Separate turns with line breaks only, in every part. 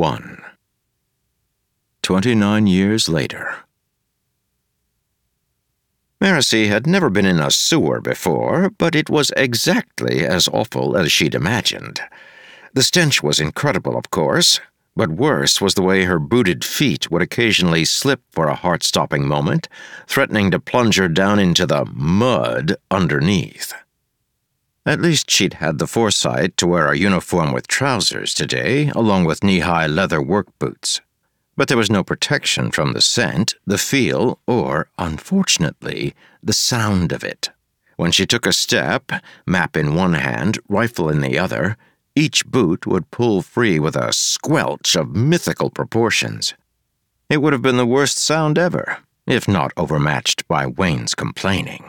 1. 29 years later. Marcy had never been in a sewer before, but it was exactly as awful as she'd imagined. The stench was incredible, of course, but worse was the way her booted feet would occasionally slip for a heart-stopping moment, threatening to plunge her down into the mud underneath. At least she'd had the foresight to wear a uniform with trousers today, along with knee-high leather work boots. But there was no protection from the scent, the feel, or, unfortunately, the sound of it. When she took a step, map in one hand, rifle in the other, each boot would pull free with a squelch of mythical proportions. It would have been the worst sound ever, if not overmatched by Wayne's complaining.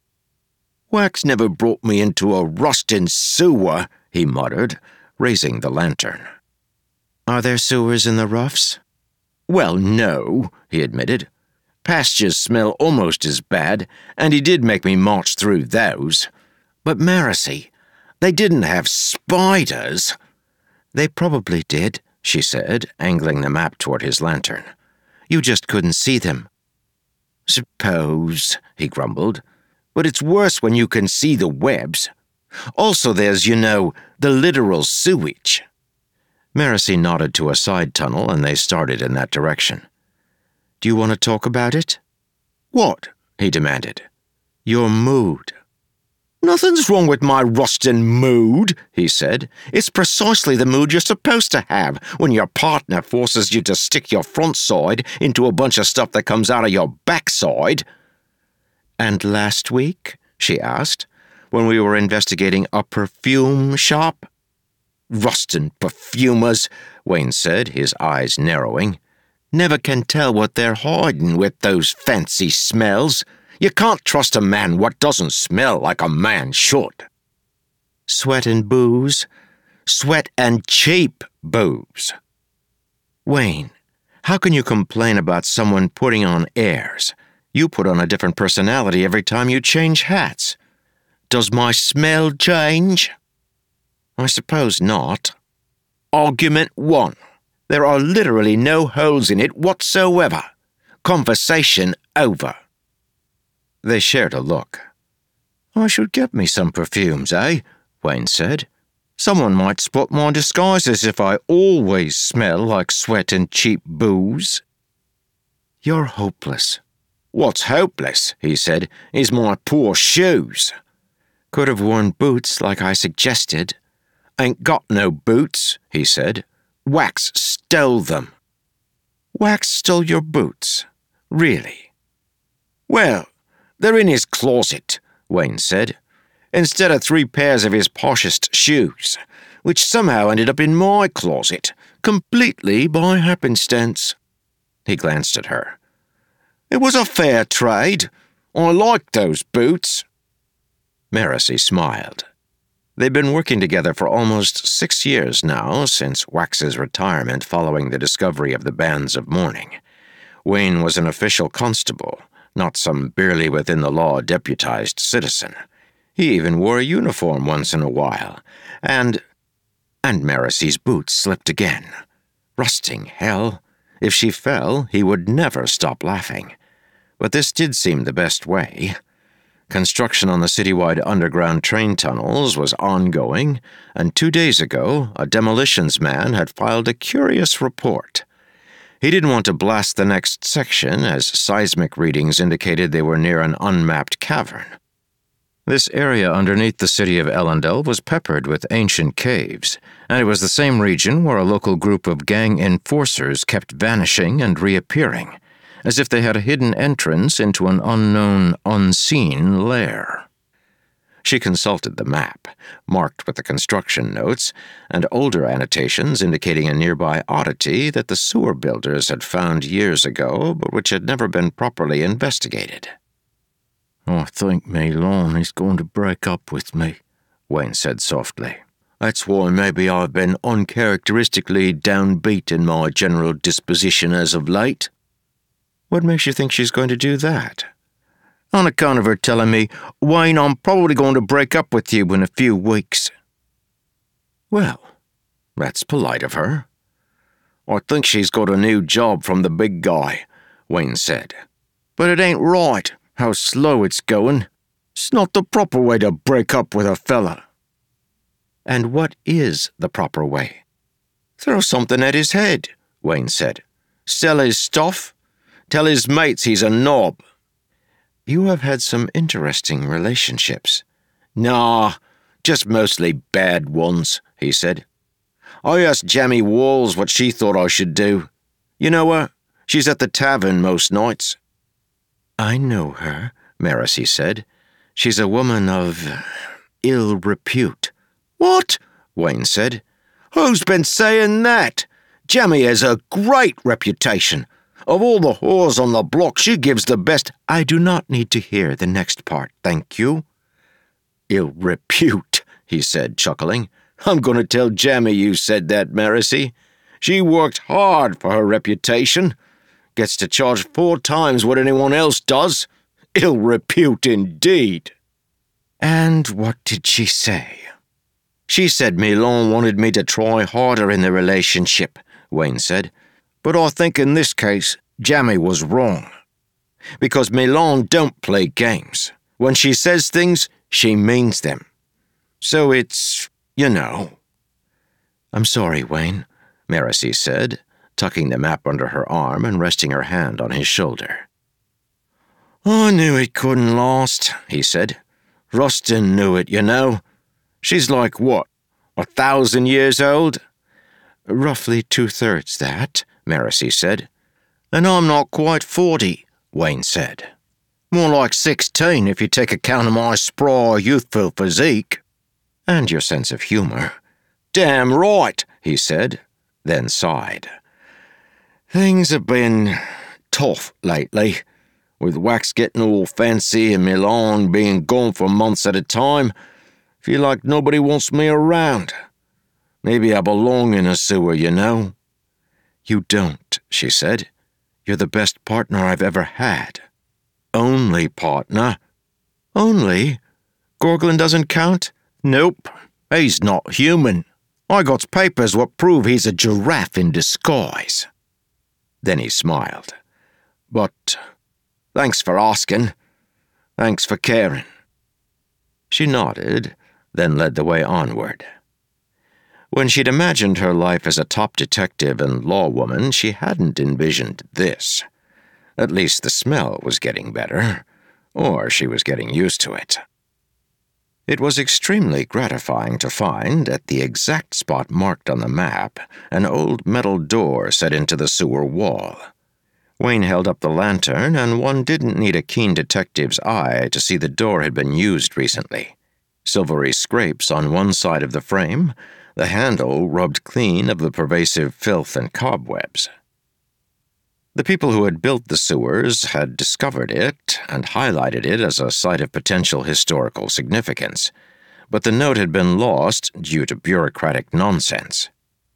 "Wax never brought me into a rustin' sewer," he muttered, raising the lantern. "Are there sewers in the roughs?" "Well, no," he admitted. "Pastures smell almost as bad, and he did make me march through those. But Marcy, they didn't have spiders." "They probably did," she said, angling the map toward his lantern. "You just couldn't see them." "Suppose," he grumbled. "But it's worse when you can see the webs. Also there's, the literal sewage." Marcy nodded to a side tunnel, and they started in that direction. "Do you want to talk about it?" "What?" he demanded. "Your mood." "Nothing's wrong with my rustin' mood," he said. "It's precisely the mood you're supposed to have when your partner forces you to stick your front side into a bunch of stuff that comes out of your backside." "And last week," she asked, "when we were investigating a perfume shop?" "Rustin' perfumers," Wayne said, his eyes narrowing. "Never can tell what they're hiding with those fancy smells. You can't trust a man what doesn't smell like a man should." "Sweat and booze. Sweat and cheap booze." "Wayne, how can you complain about someone putting on airs? You put on a different personality every time you change hats. Does my smell change?" "I suppose not." "Argument 1. There are literally no holes in it whatsoever. Conversation over." They shared a look. "I should get me some perfumes, eh?" Wayne said. "Someone might spot my disguises if I always smell like sweat and cheap booze." "You're hopeless." "What's hopeless," he said, "is my poor shoes." "Could have worn boots like I suggested." "Ain't got no boots," he said. "Wax stole them." "Wax stole your boots? Really?" "Well, they're in his closet," Wayne said, "instead of 3 pairs of his poshest shoes, which somehow ended up in my closet, completely by happenstance." He glanced at her. "It was a fair trade. I liked those boots." Marcy smiled. They'd been working together for almost 6 years now, since Wax's retirement following the discovery of the bands of mourning. Wayne was an official constable, not some barely within-the-law deputized citizen. He even wore a uniform once in a while, and Marcy's boots slipped again. Rusting hell. If she fell, he would never stop laughing. But this did seem the best way. Construction on the citywide underground train tunnels was ongoing, and 2 days ago, a demolitions man had filed a curious report. He didn't want to blast the next section, as seismic readings indicated they were near an unmapped cavern. This area underneath the city of Ellendale was peppered with ancient caves, and it was the same region where a local group of gang enforcers kept vanishing and reappearing, as if they had a hidden entrance into an unknown, unseen lair. She consulted the map, marked with the construction notes, and older annotations indicating a nearby oddity that the sewer builders had found years ago, but which had never been properly investigated. "I think Milan is going to break up with me," Wayne said softly. "That's why maybe I've been uncharacteristically downbeat in my general disposition as of late." "What makes you think she's going to do that?" "On account of her telling me, 'Wayne, I'm probably going to break up with you in a few weeks.'" "Well, that's polite of her." I think she's got a new job from the big guy, Wayne said. But it ain't right, how slow it's going. It's not the proper way to break up with a fella. And what is the proper way? Throw something at his head, Wayne said. Sell his stuff. Tell his mates he's a knob. You have had some interesting relationships. Nah, just mostly bad ones, he said. I asked Jamie Walls what she thought I should do. You know her? She's at the tavern most nights. I know her, Marasi said. She's a woman of ill repute. What? Wayne said. Who's been saying that? Jamie has a great reputation. Of all the whores on the block, she gives the best. I do not need to hear the next part, thank you. Ill repute, he said, chuckling. I'm going to tell Jamie you said that, Marasi. She worked hard for her reputation. Gets to charge 4 times what anyone else does. Ill repute indeed. And what did she say? She said Milon wanted me to try harder in the relationship, Wayne said. But I think in this case, Jamie was wrong. Because Milon don't play games. When she says things, she means them. So it's, you know. I'm sorry, Wayne, Marasi said, tucking the map under her arm and resting her hand on his shoulder. I knew it couldn't last, he said. Rustin knew it, you know. She's like what, 1,000 years old? Roughly 2/3 that, Marasi said. And I'm not quite 40, Wayne said. More like 16 if you take account of my spry, youthful physique. And your sense of humor. Damn right, he said, then sighed. Things have been tough lately, with Wax getting all fancy and Milon being gone for months at a time. Feel like nobody wants me around. Maybe I belong in a sewer, you know. You don't, she said. You're the best partner I've ever had. Only partner. Only? Gorglin doesn't count? Nope. He's not human. I got papers what prove he's a giraffe in disguise. Then he smiled. But thanks for asking. Thanks for caring. She nodded, then led the way onward. When she'd imagined her life as a top detective and lawwoman, she hadn't envisioned this. At least the smell was getting better, or she was getting used to it. It was extremely gratifying to find, at the exact spot marked on the map, an old metal door set into the sewer wall. Wayne held up the lantern, and one didn't need a keen detective's eye to see the door had been used recently. Silvery scrapes on one side of the frame, the handle rubbed clean of the pervasive filth and cobwebs. The people who had built the sewers had discovered it and highlighted it as a site of potential historical significance, but the note had been lost due to bureaucratic nonsense.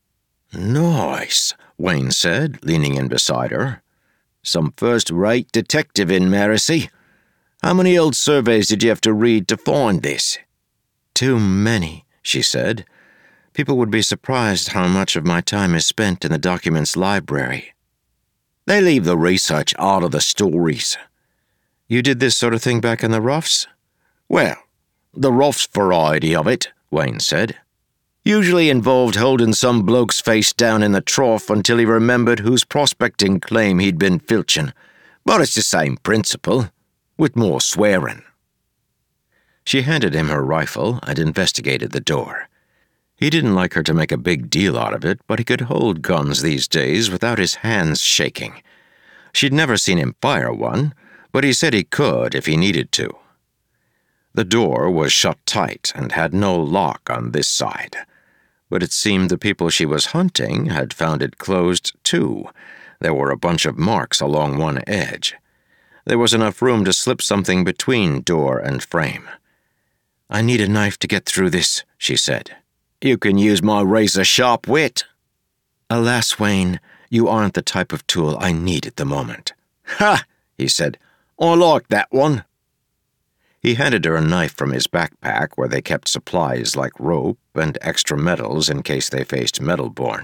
Nice, Wayne said, leaning in beside her. Some first-rate detective in Marasi. How many old surveys did you have to read to find this? Too many, she said. People would be surprised how much of my time is spent in the documents library. They leave the research out of the stories. You did this sort of thing back in the roughs? Well, the roughs variety of it, Wayne said. Usually involved holding some bloke's face down in the trough until he remembered whose prospecting claim he'd been filching. But it's the same principle, with more swearing. She handed him her rifle and investigated the door. He didn't like her to make a big deal out of it, but he could hold guns these days without his hands shaking. She'd never seen him fire one, but he said he could if he needed to. The door was shut tight and had no lock on this side, but it seemed the people she was hunting had found it closed too. There were a bunch of marks along one edge. There was enough room to slip something between door and frame. I need a knife to get through this, she said. You can use my razor-sharp wit. Alas, Wayne, you aren't the type of tool I need at the moment. Ha, he said. I like that one. He handed her a knife from his backpack where they kept supplies like rope and extra metals in case they faced Metalborn.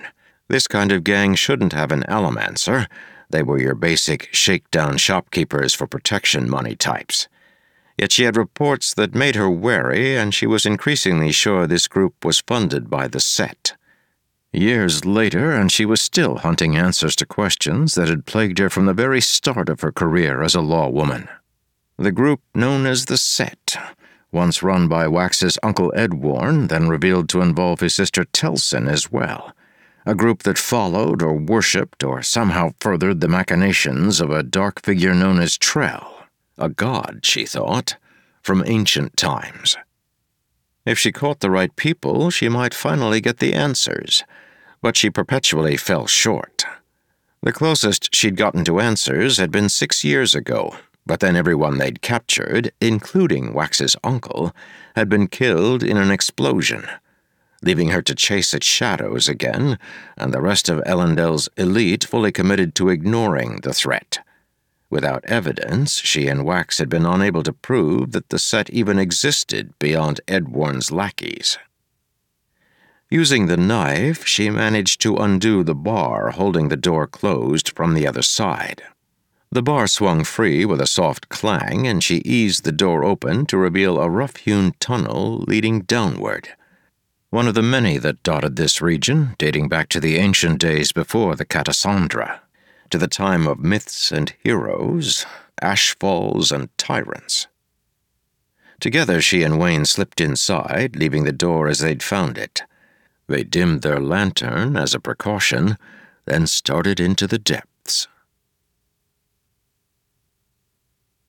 This kind of gang shouldn't have an allomancer. They were your basic shakedown shopkeepers for protection money types. Yet she had reports that made her wary, and she was increasingly sure this group was funded by the Set. Years later, and she was still hunting answers to questions that had plagued her from the very start of her career as a lawwoman. The group known as the Set, once run by Wax's Uncle Ed Warren, then revealed to involve his sister Telsin as well. A group that followed or worshipped or somehow furthered the machinations of a dark figure known as Trell, a god, she thought, from ancient times. If she caught the right people, she might finally get the answers, but she perpetually fell short. The closest she'd gotten to answers had been 6 years ago, but then everyone they'd captured, including Wax's uncle, had been killed in an explosion, leaving her to chase its shadows again, and the rest of Elendil's elite fully committed to ignoring the threat. Without evidence, she and Wax had been unable to prove that the Set even existed beyond Ed Warren's lackeys. Using the knife, she managed to undo the bar holding the door closed from the other side. The bar swung free with a soft clang, and she eased the door open to reveal a rough-hewn tunnel leading downward. One of the many that dotted this region, dating back to the ancient days before the Catasandra, to the time of myths and heroes, ashfalls and tyrants. Together she and Wayne slipped inside, leaving the door as they'd found it. They dimmed their lantern as a precaution, then started into the depths.